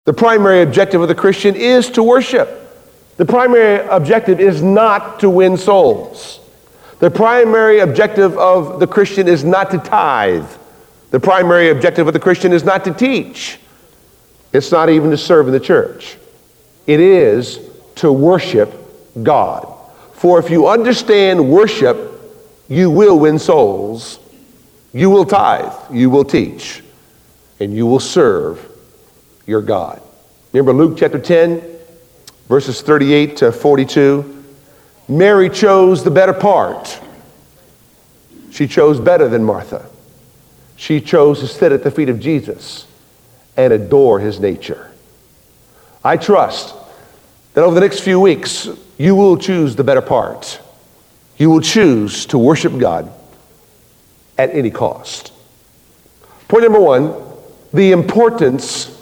The primary objective of the Christian is to worship. The primary objective is not to win souls. The primary objective of the Christian is not to tithe. The primary objective of the Christian is not to teach. It's not even to serve in the church. It is to worship God. For if you understand worship, you will win souls, you will tithe, you will teach, and you will serve your God. Remember Luke chapter 10, verses 38 to 42? Mary chose the better part. She chose better than Martha. She chose to sit at the feet of Jesus and adore his nature. I trust that over the next few weeks, you will choose the better part. You will choose to worship God at any cost. Point number one, the importance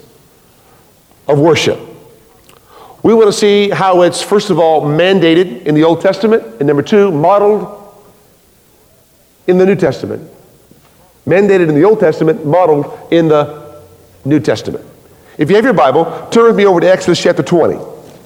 of worship. We want to see how it's, first of all, mandated in the Old Testament, and number two, modeled in the New Testament. Mandated in the Old Testament, modeled in the New Testament. If you have your Bible, turn with me over to Exodus chapter 20.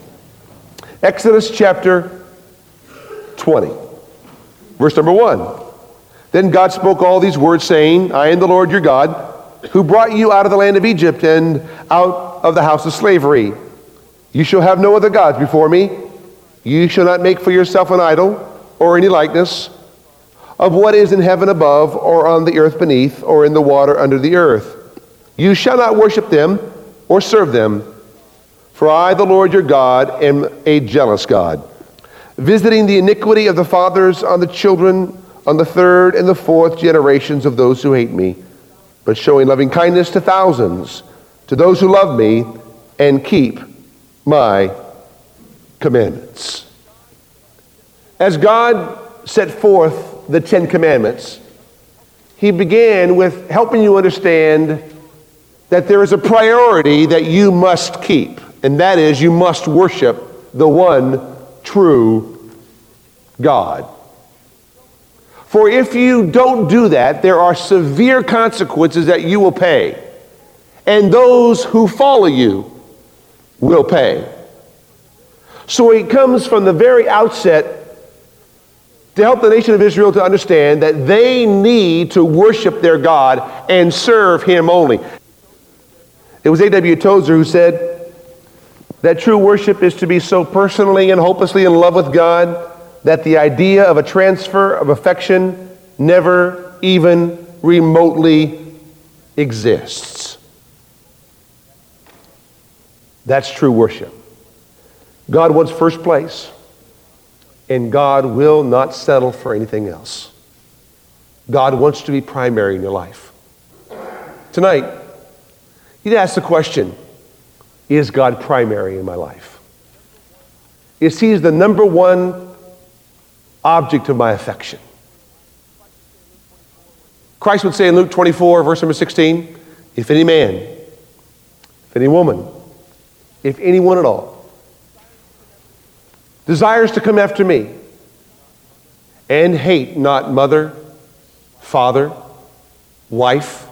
Exodus chapter 20, verse number 1. Then God spoke all these words, saying, I am the Lord your God, who brought you out of the land of Egypt and out of the house of slavery. You shall have no other gods before me. You shall not make for yourself an idol or any likeness of what is in heaven above or on the earth beneath or in the water under the earth. You shall not worship them or serve them. For I, the Lord your God, am a jealous God, visiting the iniquity of the fathers on the children, on the third and the fourth generations of those who hate me, but showing loving kindness to thousands, to those who love me and keep my commandments. As God set forth the Ten Commandments, he began with helping you understand that there is a priority that you must keep, and that is you must worship the one true God. For if you don't do that, there are severe consequences that you will pay, and those who follow you will pay. So it comes from the very outset to help the nation of Israel to understand that they need to worship their God and serve him only. It was A.W. Tozer who said that true worship is to be so personally and hopelessly in love with God that the idea of a transfer of affection never even remotely exists. That's true worship. God wants first place, and God will not settle for anything else. God wants to be primary in your life. Tonight, you'd ask the question, is God primary in my life? Is he the number one object of my affection? Christ would say in Luke 24, verse number 16, if any man, if any woman, if anyone at all desires to come after me and hate not mother, father, wife,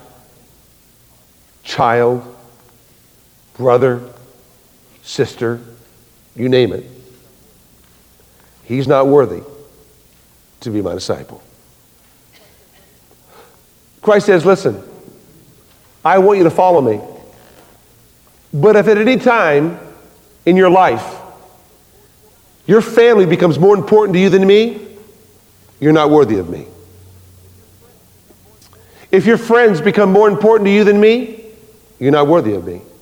child, brother, sister, you name it, he's not worthy to be my disciple. Christ says, listen, I want you to follow me. But if at any time in your life your family becomes more important to you than me, you're not worthy of me. If your friends become more important to you than me, you're not worthy of me.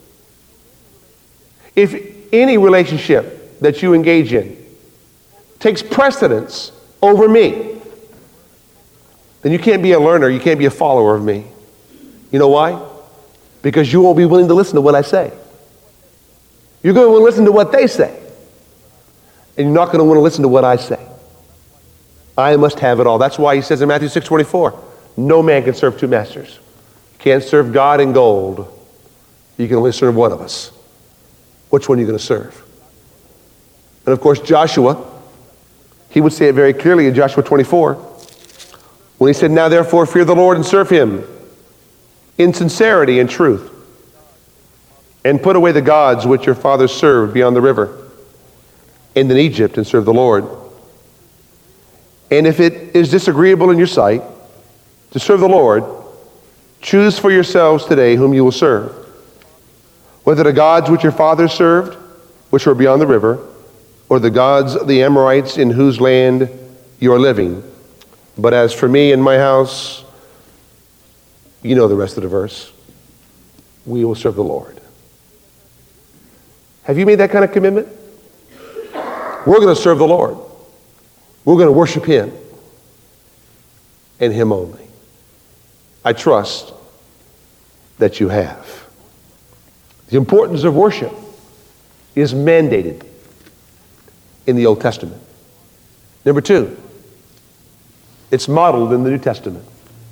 If any relationship that you engage in takes precedence over me, then you can't be a learner, you can't be a follower of me. You know why? Because you won't be willing to listen to what I say. You're going to want to listen to what they say. And you're not going to want to listen to what I say. I must have it all. That's why he says in Matthew 6:24, no man can serve two masters. You can't serve God and gold. You can only serve one of us. Which one are you going to serve? And of course, Joshua, he would say it very clearly in Joshua 24, when he said, now therefore fear the Lord and serve him in sincerity and truth. and put away the gods which your fathers served beyond the river, and in Egypt, and serve the Lord. And if it is disagreeable in your sight to serve the Lord, choose for yourselves today whom you will serve, whether the gods which your fathers served, which were beyond the river, or the gods of the Amorites in whose land you are living. But as for me and my house, you know the rest of the verse. We will serve the Lord. Have you made that kind of commitment? We're going to serve the Lord. We're going to worship Him and Him only. I trust that you have. The importance of worship is mandated in the Old Testament. Number two, it's modeled in the New Testament.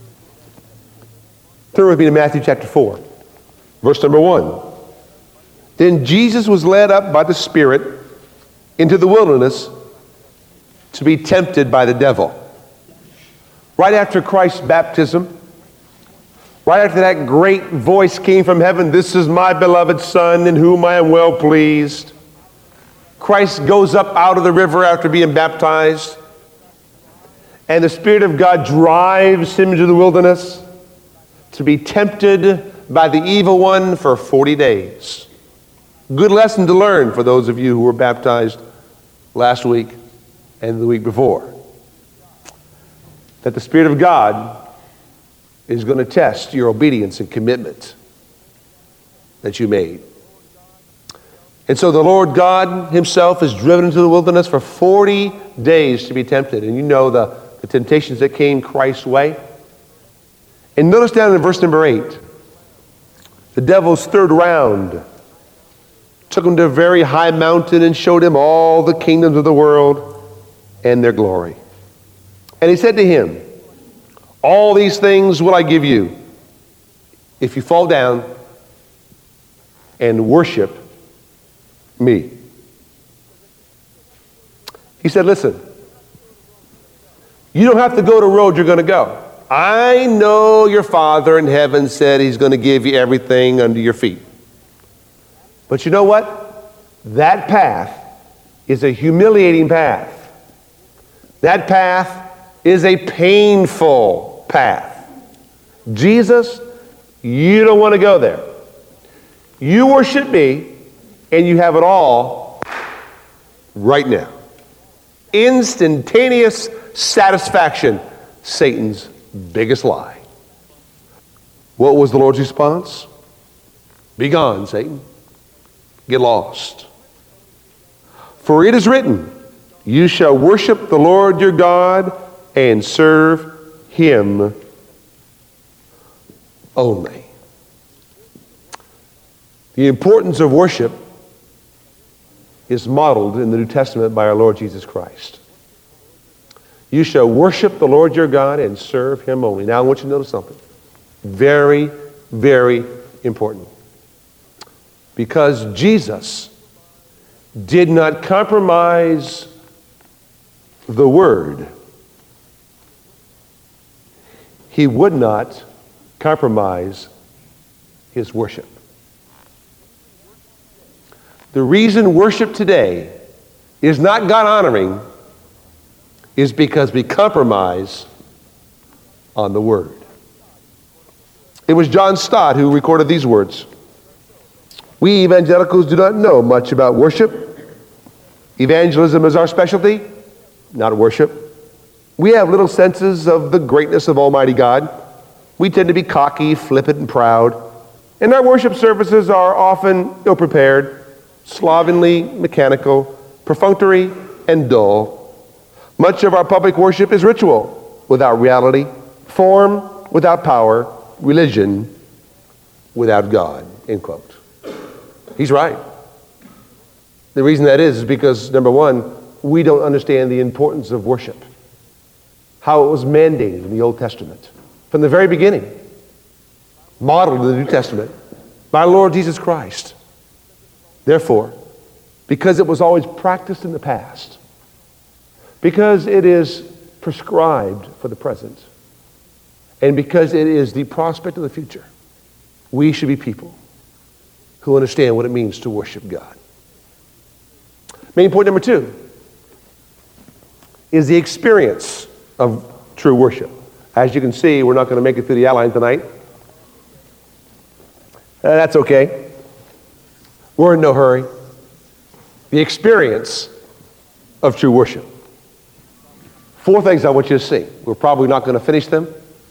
Turn with me to Matthew chapter 4, verse number 1. Then Jesus was led up by the Spirit into the wilderness to be tempted by the devil. Right after Christ's baptism, right after that great voice came from heaven, "This is my beloved Son in whom I am well pleased," Christ goes up out of the river after being baptized, and the Spirit of God drives him into the wilderness to be tempted by the evil one for 40 days. Good lesson to learn for those of you who were baptized last week and the week before. That the Spirit of God is going to test your obedience and commitment that you made. And so the Lord God Himself is driven into the wilderness for 40 days to be tempted. And you know the temptations that came Christ's way. And notice down in verse number 8, the devil's third round took him to a very high mountain and showed him all the kingdoms of the world and their glory. And he said to him, "All these things will I give you if you fall down and worship me." He said, "Listen, you don't have to go the road you're going to go. I know your Father in heaven said He's going to give you everything under your feet. But you know what? That path is a humiliating path. That path is a painful path. Jesus, you don't want to go there. You worship me, and you have it all right now. Instantaneous satisfaction, Satan's biggest lie." What was the Lord's response? "Be gone, Satan. Get lost. For it is written, you shall worship the Lord your God and serve Him only." The importance of worship is modeled in the New Testament by our Lord Jesus Christ. You shall worship the Lord your God and serve Him only. Now I want you to notice something. Very, very important. Because Jesus did not compromise the Word, He would not compromise His worship. The reason worship today is not God-honoring is because we compromise on the Word. It was John Stott who recorded these words. "We evangelicals do not know much about worship. Evangelism is our specialty, not worship. We have little senses of the greatness of Almighty God. We tend to be cocky, flippant, and proud. And our worship services are often ill-prepared, slovenly, mechanical, perfunctory, and dull. Much of our public worship is ritual without reality, form without power, religion without God." End quote. He's right. The reason that is because, number one, we don't understand the importance of worship, how it was mandated in the Old Testament from the very beginning, modeled in the New Testament by our Lord Jesus Christ. Therefore, because it was always practiced in the past, because it is prescribed for the present, and because it is the prospect of the future, we should be people who understand what it means to worship God. Main point number 2 is the experience of true worship. As you can see, we're not going to make it through the outline tonight. That's okay. We're in no hurry. The experience of true worship. 4 things I want you to see. We're probably not going to finish them.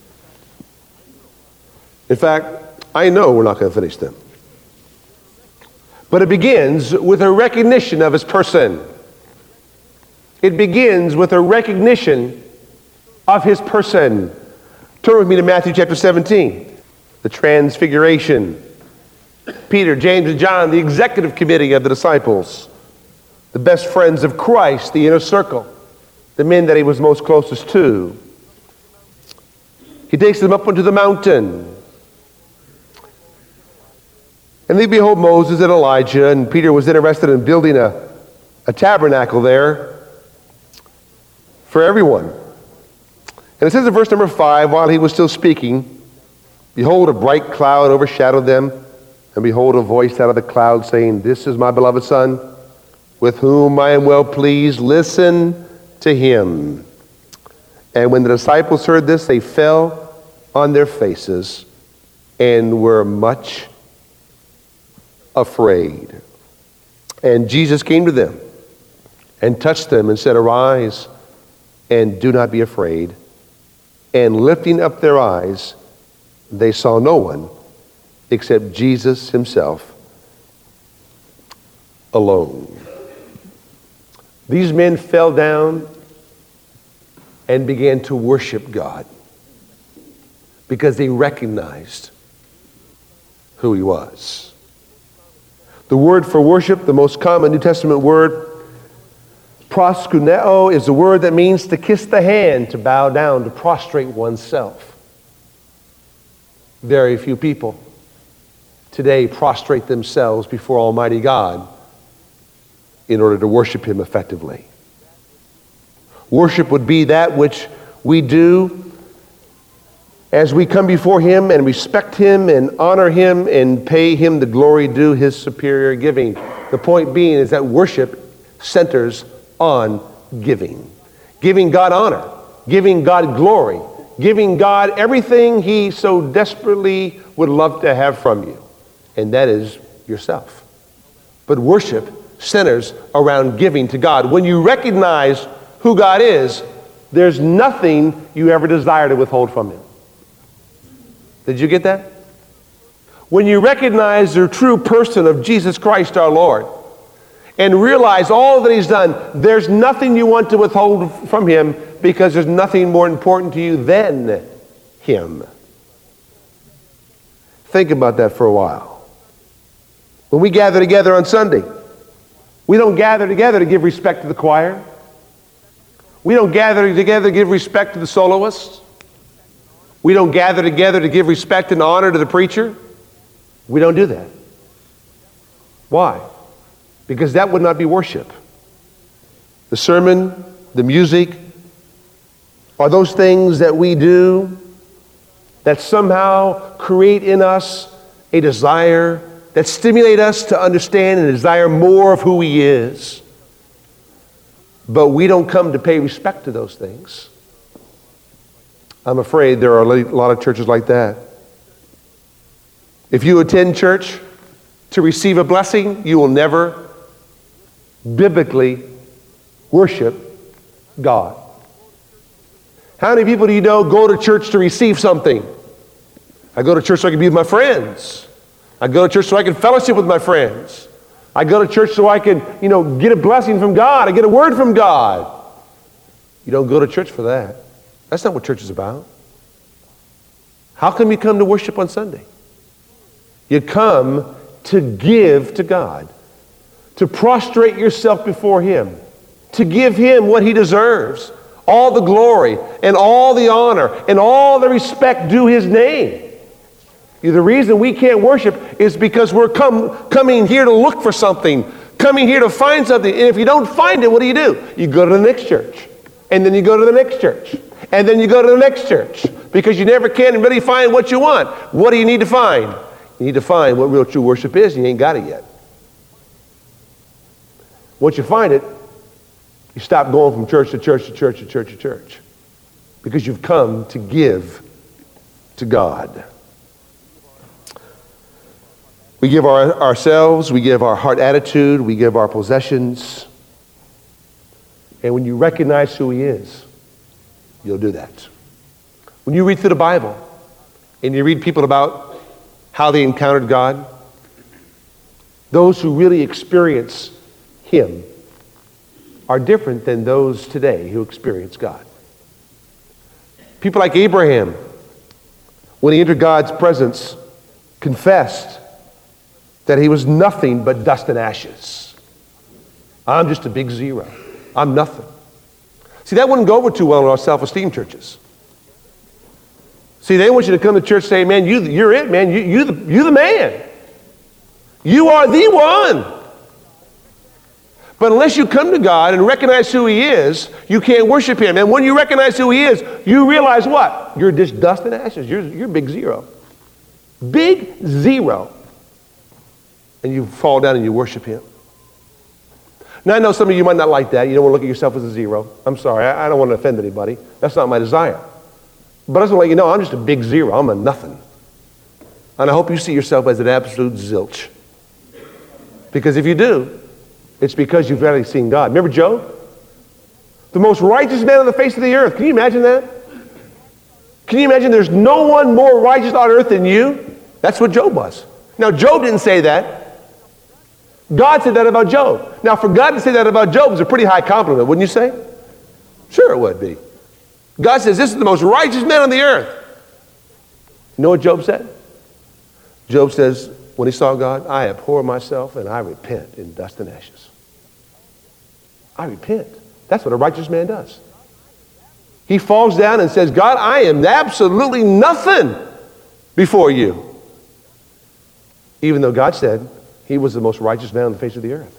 In fact, I know we're not going to finish them. But it begins with a recognition of his person. It begins with a recognition of his person. Turn with me to Matthew chapter 17. The Transfiguration. Peter, James, and John, the executive committee of the disciples. The best friends of Christ, the inner circle. The men that he was most closest to. He takes them up onto the mountain. And they behold Moses and Elijah, and Peter was interested in building a tabernacle there for everyone. And it says in verse number 5, while he was still speaking, behold, a bright cloud overshadowed them, and behold, a voice out of the cloud saying, "This is my beloved Son, with whom I am well pleased. Listen to him." And when the disciples heard this, they fell on their faces and were much afraid. And Jesus came to them and touched them and said, "Arise and do not be afraid." And lifting up their eyes, they saw no one except Jesus himself alone. These men fell down and began to worship God because they recognized who he was. The word for worship, the most common New Testament word, proskuneo, is the word that means to kiss the hand, to bow down, to prostrate oneself. Very few people today prostrate themselves before Almighty God in order to worship him effectively. Worship would be that which we do as we come before him and respect him and honor him and pay him the glory due his superior giving. The point being is that worship centers on giving. Giving God honor, giving God glory, giving God everything he so desperately would love to have from you. And that is yourself. But worship centers around giving to God. When you recognize who God is, there's nothing you ever desire to withhold from him. Did you get that? When you recognize the true person of Jesus Christ our Lord and realize all that he's done, there's nothing you want to withhold from him because there's nothing more important to you than him. Think about that for a while. When we gather together on Sunday, we don't gather together to give respect to the choir. We don't gather together to give respect to the soloists. We don't gather together to give respect and honor to the preacher. We don't do that. Why? Because that would not be worship. The sermon, the music, are those things that we do that somehow create in us a desire, that stimulate us to understand and desire more of who he is. But we don't come to pay respect to those things. I'm afraid there are a lot of churches like that. If you attend church to receive a blessing, you will never biblically worship God. How many people do you know go to church to receive something? I go to church so I can be with my friends. I go to church so I can fellowship with my friends. I go to church so I can, get a blessing from God. I get a word from God. You don't go to church for that. That's not what church is about. How come you come to worship on Sunday? You come to give to God, to prostrate yourself before him, to give him what he deserves, all the glory and all the honor and all the respect due his name. The reason we can't worship is because we're coming here to look for something, coming here to find something. And if you don't find it, what do? You go to the next church. And then you go to the next church. And then you go to the next church. Because you never can really find what you want. What do you need to find? You need to find what real true worship is, and you ain't got it yet. Once you find it, you stop going from church to church to church to church to church, because you've come to give to God. We give ourselves, we give our heart attitude, we give our possessions. And when you recognize who he is, you'll do that. When you read through the Bible and you read people about how they encountered God, those who really experience him are different than those today who experience God. People like Abraham, when he entered God's presence, confessed that he was nothing but dust and ashes. I'm just a big zero. I'm nothing. See, that wouldn't go over too well in our self-esteem churches. See, they want you to come to church and say, man, you're it, man. You're the man. You are the one. But unless you come to God and recognize who he is, you can't worship him. And when you recognize who he is, you realize what? You're just dust and ashes. You're big zero. Big zero. And you fall down and you worship him. Now, I know some of you might not like that. You don't want to look at yourself as a zero. I'm sorry. I don't want to offend anybody. That's not my desire. But I just want to let you know, I'm just a big zero. I'm a nothing. And I hope you see yourself as an absolute zilch. Because if you do, it's because you've really seen God. Remember Job? The most righteous man on the face of the earth. Can you imagine that? Can you imagine there's no one more righteous on earth than you? That's what Job was. Now, Job didn't say that. God said that about Job. Now, for God to say that about Job is a pretty high compliment, wouldn't you say? Sure it would be. God says, this is the most righteous man on the earth. You know what Job said? Job says, when he saw God, I abhor myself and I repent in dust and ashes. I repent. That's what a righteous man does. He falls down and says, God, I am absolutely nothing before you. Even though God said he was the most righteous man on the face of the earth.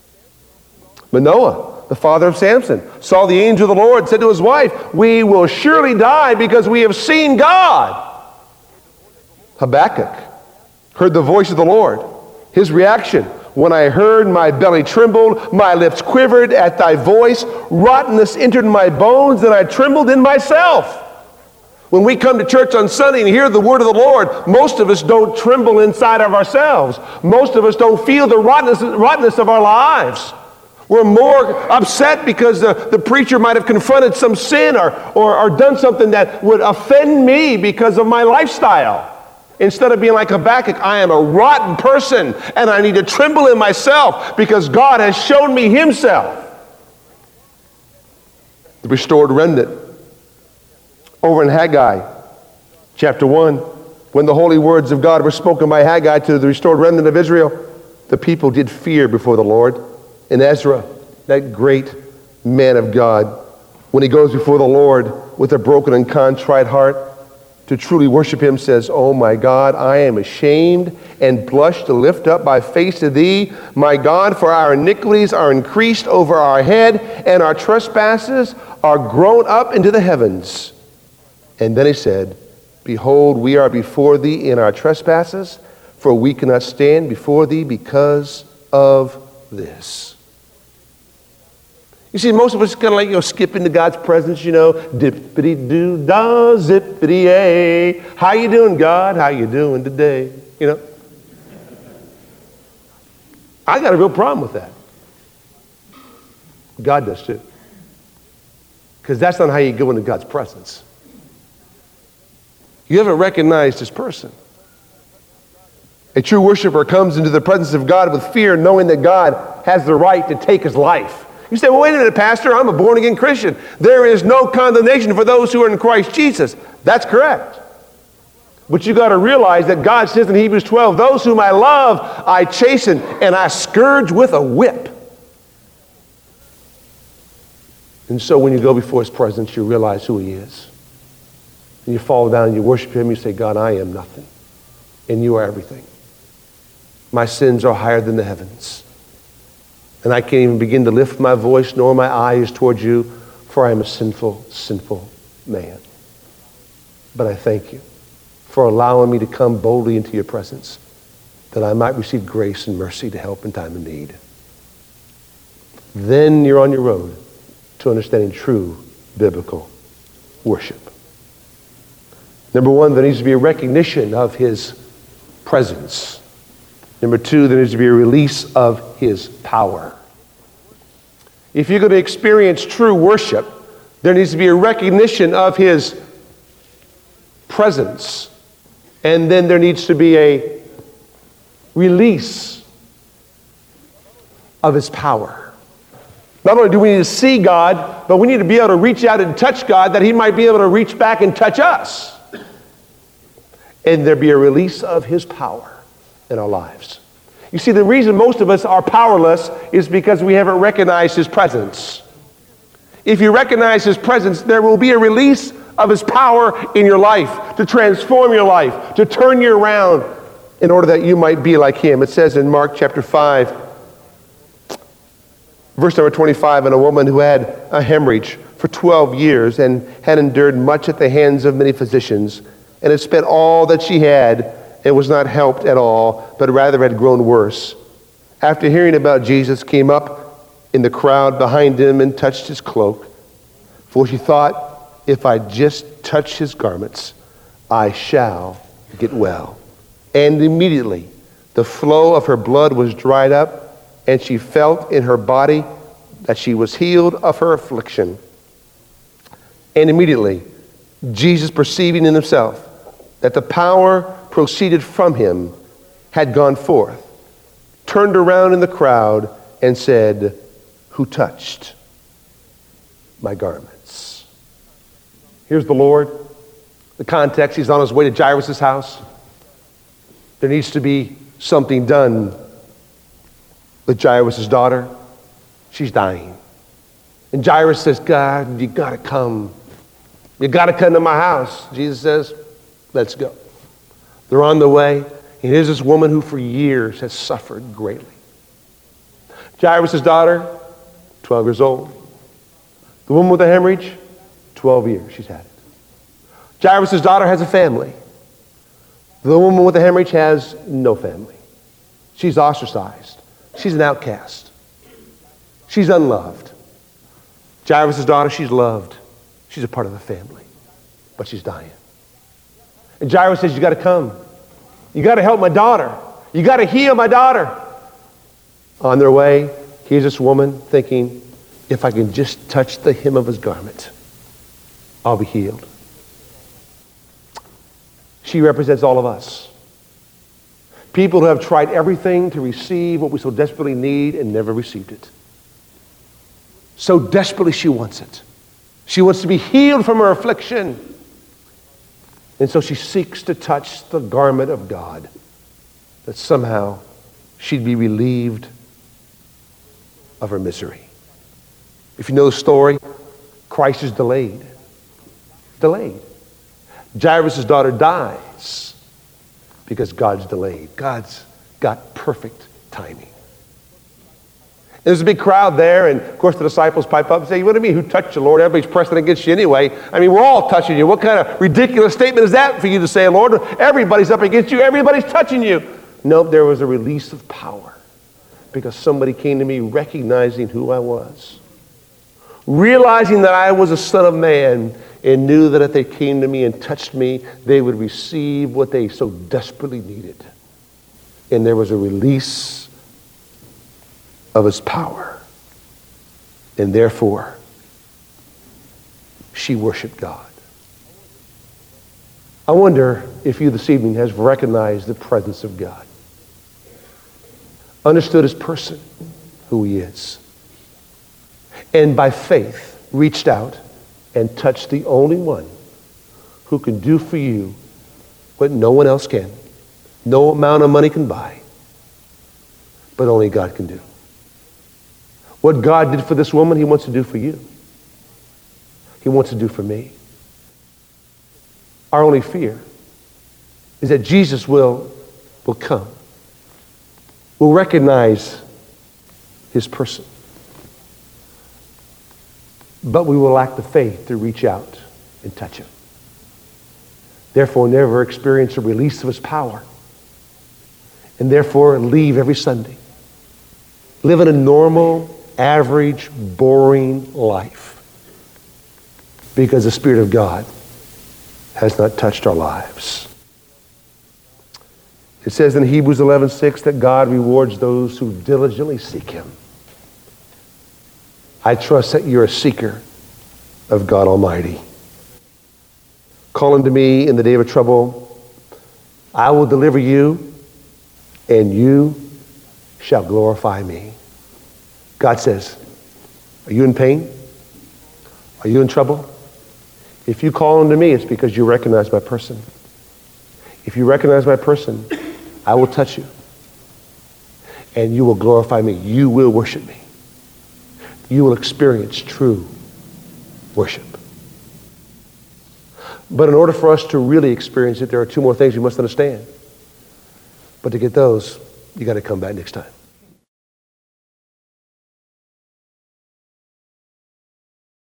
Manoah, the father of Samson, saw the angel of the Lord, said to his wife, we will surely die because we have seen God. Habakkuk heard the voice of the Lord. His reaction, when I heard, my belly trembled, my lips quivered at thy voice, rottenness entered my bones, and I trembled in myself. When we come to church on Sunday and hear the word of the Lord, most of us don't tremble inside of ourselves. Most of us don't feel the rottenness of our lives. We're more upset because the preacher might have confronted some sin or done something that would offend me because of my lifestyle. Instead of being like Habakkuk, I am a rotten person and I need to tremble in myself because God has shown me himself. The restored remnant. Over in Haggai, chapter 1, when the holy words of God were spoken by Haggai to the restored remnant of Israel, the people did fear before the Lord. And Ezra, that great man of God, when he goes before the Lord with a broken and contrite heart to truly worship him, says, oh my God, I am ashamed and blush to lift up my face to thee, my God, for our iniquities are increased over our head, and our trespasses are grown up into the heavens. And then he said, behold, we are before thee in our trespasses, for we cannot stand before thee because of this. You see, most of us kind of like, skip into God's presence, dippity-doo-dah, zippity-ay. How you doing, God? How you doing today? I got a real problem with that. God does too. Because that's not how you go into God's presence. You haven't recognized this person. A true worshiper comes into the presence of God with fear, knowing that God has the right to take his life. You say, well, wait a minute, Pastor, I'm a born-again Christian. There is no condemnation for those who are in Christ Jesus. That's correct. But you got to realize that God says in Hebrews 12, those whom I love, I chasten, and I scourge with a whip. And so when you go before his presence, you realize who he is. And you fall down and you worship him. You say, God, I am nothing. And you are everything. My sins are higher than the heavens. And I can't even begin to lift my voice nor my eyes towards you, for I am a sinful, sinful man. But I thank you for allowing me to come boldly into your presence that I might receive grace and mercy to help in time of need. Then you're on your road to understanding true biblical worship. Number one, there needs to be a recognition of his presence. Number two, there needs to be a release of his power. If you're going to experience true worship, there needs to be a recognition of his presence. And then there needs to be a release of his power. Not only do we need to see God, but we need to be able to reach out and touch God that he might be able to reach back and touch us. And there be a release of his power in our lives. You see, the reason most of us are powerless is because we haven't recognized his presence. If you recognize his presence, there will be a release of his power in your life to transform your life, to turn you around in order that you might be like him. It says in Mark chapter 5, verse number 25, and a woman who had a hemorrhage for 12 years and had endured much at the hands of many physicians and had spent all that she had and was not helped at all, but rather had grown worse. After hearing about Jesus, came up in the crowd behind him and touched his cloak. For she thought, if I just touch his garments, I shall get well. And immediately the flow of her blood was dried up, and she felt in her body that she was healed of her affliction. And immediately Jesus, perceiving in himself that the power proceeded from him, had gone forth, turned around in the crowd, and said, who touched my garments? Here's the Lord. The context, he's on his way to Jairus' house. There needs to be something done with Jairus' daughter. She's dying. And Jairus says, God, you got to come. You got to come to my house. Jesus says, let's go. They're on the way, and here's this woman who for years has suffered greatly. Jairus' daughter, 12 years old. The woman with the hemorrhage, 12 years she's had it. Jairus' daughter has a family. The woman with the hemorrhage has no family. She's ostracized. She's an outcast. She's unloved. Jairus' daughter, she's loved. She's a part of the family, but she's dying. And Jairus says, you got to come. You got to help my daughter. You got to heal my daughter. On their way, here's this woman thinking, if I can just touch the hem of his garment, I'll be healed. She represents all of us. People who have tried everything to receive what we so desperately need and never received it. So desperately she wants it. She wants to be healed from her affliction. And so she seeks to touch the garment of God, that somehow she'd be relieved of her misery. If you know the story, Christ is delayed. Delayed. Jairus' daughter dies because God's delayed. God's got perfect timing. There's a big crowd there, and of course the disciples pipe up and say, what do you mean, who touched you, Lord? Everybody's pressing against you anyway. I mean, we're all touching you. What kind of ridiculous statement is that for you to say, Lord? Everybody's up against you. Everybody's touching you. Nope, there was a release of power because somebody came to me recognizing who I was, realizing that I was a son of man, and knew that if they came to me and touched me, they would receive what they so desperately needed. And there was a release of his power. And therefore, she worshiped God. I wonder if you this evening has recognized the presence of God, understood his person, who he is, and by faith reached out and touched the only one who can do for you what no one else can, no amount of money can buy, but only God can do. What God did for this woman, he wants to do for you. He wants to do for me. Our only fear is that Jesus will come. We'll recognize his person. But we will lack the faith to reach out and touch him. Therefore, never experience a release of his power. and therefore leave every Sunday. Living a normal, average, boring life because the Spirit of God has not touched our lives. It says in Hebrews 11:6 that God rewards those who diligently seek him. I trust that you're a seeker of God Almighty. Call unto me in the day of trouble. I will deliver you, and you shall glorify me. God says, are you in pain? Are you in trouble? If you call unto me, it's because you recognize my person. If you recognize my person, I will touch you, and you will glorify me. You will worship me. You will experience true worship. But in order for us to really experience it, there are two more things you must understand. But to get those, you got to come back next time.